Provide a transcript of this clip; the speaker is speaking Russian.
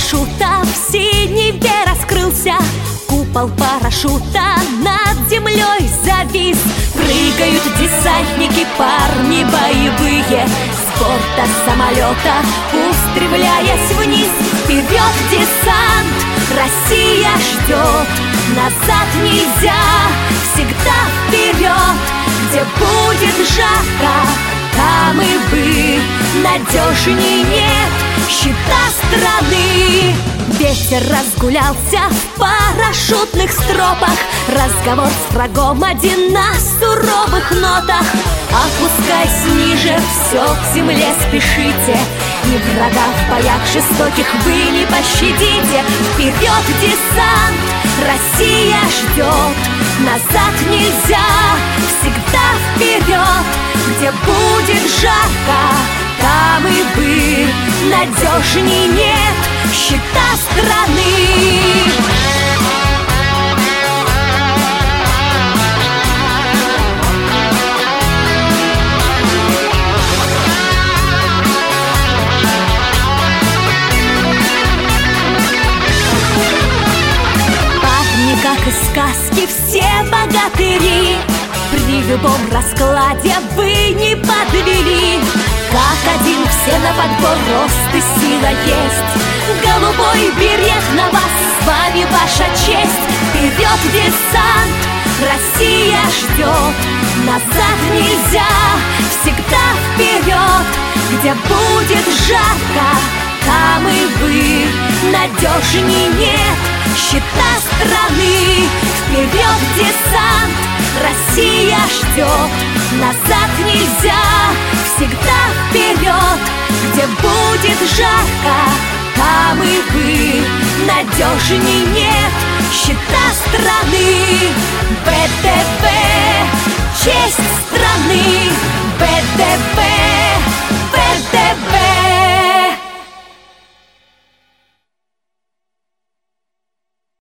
парашюта в синеве раскрылся. Купол парашюта над землей завис. Прыгают десантники, парни боевые, с борта самолета устремляясь вниз. Вперед, десант, Россия ждет, назад нельзя, всегда вперед. Где будет жарко, там и вы, надежней нет щита страны. Ветер разгулялся в парашютных стропах, разговор с врагом один на суровых нотах. Опускаясь ниже, все к земле спешите, и врага в боях жестоких вы не пощадите. Вперед, десант, Россия ждет, назад нельзя, всегда вперед. Где будет жарко, там и вы, надежней нет щита страны. Парни, как из сказки, все богатыри, при любом раскладе вы не подвели. Как один все на подбор, рост и сила есть. Голубой берет на вас, с вами ваша честь. Вперед, десант, Россия ждет, назад нельзя, всегда вперед. Где будет жарко, там и вы, надежней нет щита страны. Вперед, десант, Россия ждет, назад нельзя, всегда вперед. Где будет жарко, там и вы, надежней нет щита страны. ВТБ, честь страны.